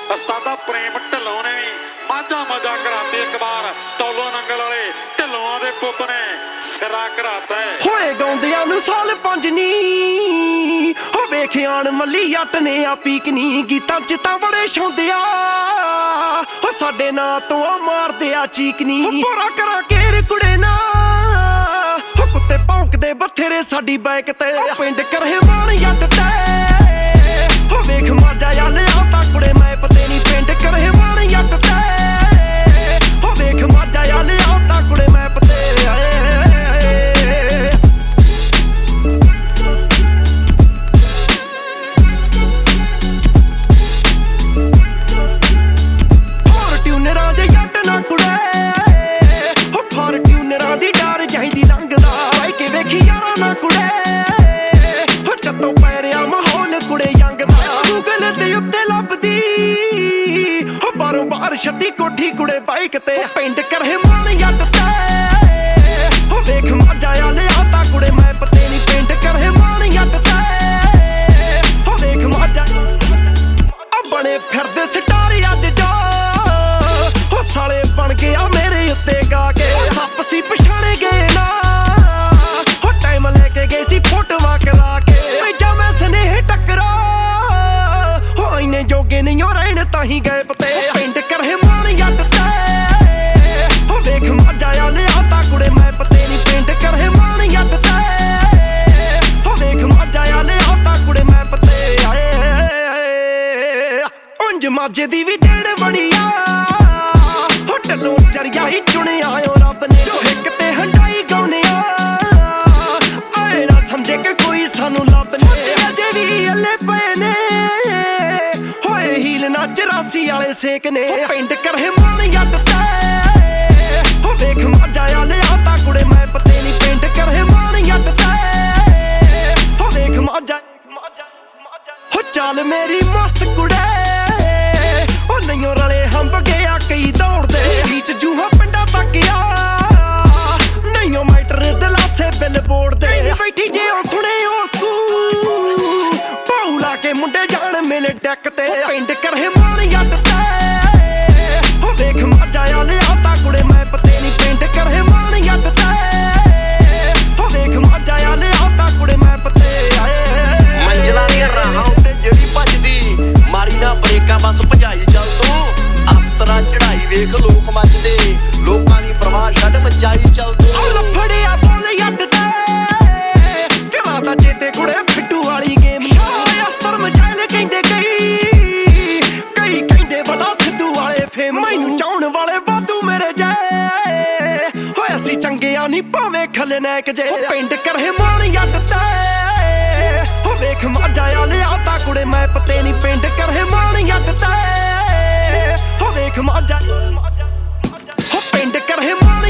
ਉਸਤਾਦਾ ਪ੍ਰੇਮ ਢਿੱਲੋਂ ਨੇ ਵੀ ਮਾਝਾ ਮਜਾ ਕਰਾਤੀ ਇੱਕ ਵਾਰ। ਟੋਲੋ ਨੰਗਲ ਵਾਲੇ ਢਿੱਲੋਂ ਦੇ ਪੁੱਤ ਨੇ ਸਿਰਾ ਕਰਾਤਾ ਹੋਏ ਗਾਉਂਦਿਆਂ ਨੂੰ ਸਾਲ 5 ਨੀ ਹੋ ਵੇਖਿਆਣ ਮੱਲੀ ਜੱਟ ਨੇ ਆ ਪੀਕਨੀ ਗੀਤਾਂ ਚ ਤਾਂ ਬੜੇ ਛਾਉਂਦਿਆ ਹੋ ਸਾਡੇ ਨਾਂ ਤੋਂ ਆ ਮਾਰਦੇ ਆ ਚੀਕਨੀ ਪੂਰਾ ਕਰਾਂ ਕੇਰ ਕੁੜੇ ਨਾ ਹੋ ਕੁੱਤੇ ਭੌਂਕਦੇ ਬਥੇਰੇ ਸਾਡੀ ਬਾਈਕ ਤੇ ਪਿੰਡ ਕਰਹੇ ਮਾਣ ਜੱਟ ਤੇ ਹੋ ਵੇਖ ਮਾਜਾ ਆ ਲਿਆ ਤਾਂ ਕੁੜੇ ਮੈਂ ਪਤੇ ਨਹੀਂ ਪਿੰਡ ਕਰਹੇ ਮਾਣ ਜੱਟ ਤੇ ਹੋ ਵੇਖ ਮਾਜਾ ਆ ਲਿਆ ਤਾਂ ਕੁੜੇ ਮੈਂ ਪਤੇ ਛੱਤੀ ਕੋਠੀ ਕੁੜੇ ਬਾਈਕ ਤੇ ਪਿੰਡ ਕਰਹੇ ਮਾਣ ਜੱਟ ਤੇ ਹੋ ਵੇਖ ਮਾਜਾ ਆ ਲਿਆ ਤਾਂ ਕੁੜੇ ਮੈਂ ਪਤੇ ਨਹੀਂ ਪਿੰਡ ਕਰਹੇ ਮਾਣ ਜੱਟ ਤੇ ਹੋ ਵੇਖ ਮਾਜਾ ਆ ਬਣੇ ਫਿਰਦੇ ਸਟਾਰ ਅੱਜ ਜੋ ਹੋ ਸਾਲੇ ਬਣ ਗਿਆ ਮੇਰੇ ਉੱਤੇ ਗਾ ਕੇ ਸੱਪ ਸੀ ਪਛਾਣੇ ਗਏ ਨਾ ਹੋ ਟਾਈਮ ਲੈ ਕੇ ਗਏ ਸੀ ਫੋਟੋਆਂ ਕਰਾ ਕੇ ਭੇਜਾ ਮੈਂ ਸਨੇਹ ਟੱਕਰਾ ਹੋ ਇੰਨੇ ਜੋਗੇ ਨਹੀਂ ਹੋ ਰਹਿਣ ਤਾਂ ਹੀ ਗਏ ਪਤੇ ਪਿੰਡ ਕਰਹੇ ਮਾਣ ਜੱਟ ਤੇ ਹੋ ਵੇਖ ਮਾਜਾ ਆ ਲਿਆ ਤਾਂ ਕੁੜੇ ਮੈਂ ਪਤੇ ਨਹੀਂ ਪਿੰਡ ਕਰਹੇ ਮਾਣ ਜੱਟ ਤੇ ਹੋ ਵੇਖ ਮਾਜਾ ਆ ਲਿਆ ਤਾਂ ਕੁੜੇ ਮੈਂ ਪਤੇ ਉਂਝ ਮਾਜੇ ਦੀ ਵੀ ਦੇਣ ਬਣੀ ਆ ਹੋ ਢਿੱਲੋਂ ਚੜਿਆ ਹੀ ਚੁਣਿਆ ਓ ਰੱਬ ਨੇ ਜੋ ਇੱਕ ਤੇ ਹੰਡਾਈ ਗਾਉਨੇ ਆ ਆਏ ਨਾ ਸਮਝੇ ਕਿ ਕੋਈ ਸਾਨੂੰ ਲੱਭ ਨੇ ਅਜੇ ਵੀ ਅੱਲੇ ਪਏ ਨੇ ਹੋਏ ਹੀਲ ਨਾ 84 ਵਾਲੇ ਸੇਕ ਨੇ ਪਿੰਡ ਕਰਹੇ ਮਾਣ ਜੱਟ ਤੇ ਹੋ ਵੇਖ ਮਾਜਾ ਆ ਲਿਆ ਤਾਂ ਕੁੜੇ ਮੈਂ ਪਤੇ ਨਹੀਂ ਪਿੰਡ ਕਰਹੇ ਮਾਣ ਜੱਟ ਤੇ ਹੋ ਵੇਖ ਮਾਜਾ ਹੋ ਚੱਲ ਮੇਰੀ ਮਸਤ ਕੁੜੇ ਉਹ ਨਹੀਂਓ ਰਲੇ ਹੰਬ ਗਿਆ ਕਈ ਦੌੜਦੇ ਵਿੱਚ ਜੂਹਾ ਪਿੰਡਾਂ ਤੱਕ ਆ ਨਹੀਂਓ ਮੈਟਰ ਦਲਾਸੇ ਬਿੱਲ ਬੋਰਡ ਦੇ ਬੈਠੀ ਜੇ ਉਹ ਸੁਣੇ ਉਹ ਸਕੂਲ ਪਾਉ ਲਾ ਕੇ ਮੁੰਡੇ ਜਾਣ ਮੇਲੇ ਡੈਕ ਤੇ ਪਿੰਡ ਕਰਹੇ ਮਾਣ ਜੱਟ ਤੇ ਹੋ ਵੇਖ ਮਾਜਾ ਆ ਲਿਆ ਤਾਂ ਕੁੜੇ ਮੈਂ ਪਤੇ ਨਹੀਂ ਪਿੰਡ ਕਰਹੇ ਮਾਣ ਜੱਟ ਤੇ ਹੋ ਵੇਖ ਮਾਜਾ ਆ ਲਿਆ ਤਾਂ ਕੁੜੇ ਮੈਂ ਪਤੇ ਮੰਜ਼ਲਾਂ ਦੀਆਂ ਰਾਹਾਂ ਉੱਤੇ ਜਿਹੜੀ ਭੱਜਦੀ ਮਾਰੀ ਨਾ ਬ੍ਰੇਕਾਂ ਬਸ ਭਜਾਈ ਚੱਲ ਤੂੰ ਅਸਤਰਾਂ ਚੜਾਈ ਵੇਖ ਲੋਕ ਮੱਚਦੇ ਲੋਕਾਂ ਦੀ ਪਰਵਾਹ ਛੱਡ ਮਚਾਈ ਚੱਲ ਤੂੰ ਲਫੜਿਆ ਬੋਲ ਜੱਟ ਤੇ ਕਰਾਂ ਤਾਂ ਚੇਤੇ ਕੁੜੇ ਫਿੱਟੂ ਵਾਲੀ ਗੇਮ ਅਸਤਰ ਮਚਾਇਲ ਕਹਿੰਦੇ ਕਈ ਕਹਿੰਦੇ ਵਡਾ ਸਿੱਧੂ ਵਾਲੇ ਫੇਮ ਮੈਨੂੰ ਚਾਉਣ ਵਾਲੇ ਵਾਧੂ ਮੇਰੇ ਜੈ ਹੋਏ ਅਸੀਂ ਚੰਗਿਆ ਨਹੀਂ ਭਾਵੇਂ ਖਲਨੈਕ ਜੇ ਪਿੰਡ ਕਰਹੇ ਮਾਣ ਜੱਟ ਤੇ ਹੋ ਵੇਖ ਮਾਜਾ ਆ ਲਿਆ ਤਾਂ ਕੁੜੇ ਮੈਂ ਪਤੇ ਨਹੀਂ ਪਿੰਡ ਕਰਹੇ ਮਾਣ ਜੱਟ ਤੇ ਹੋ ਵੇਖ ਮਾਜਾ ਹੋ ਪਿੰਡ ਕਰਹੇ ਮਾਣ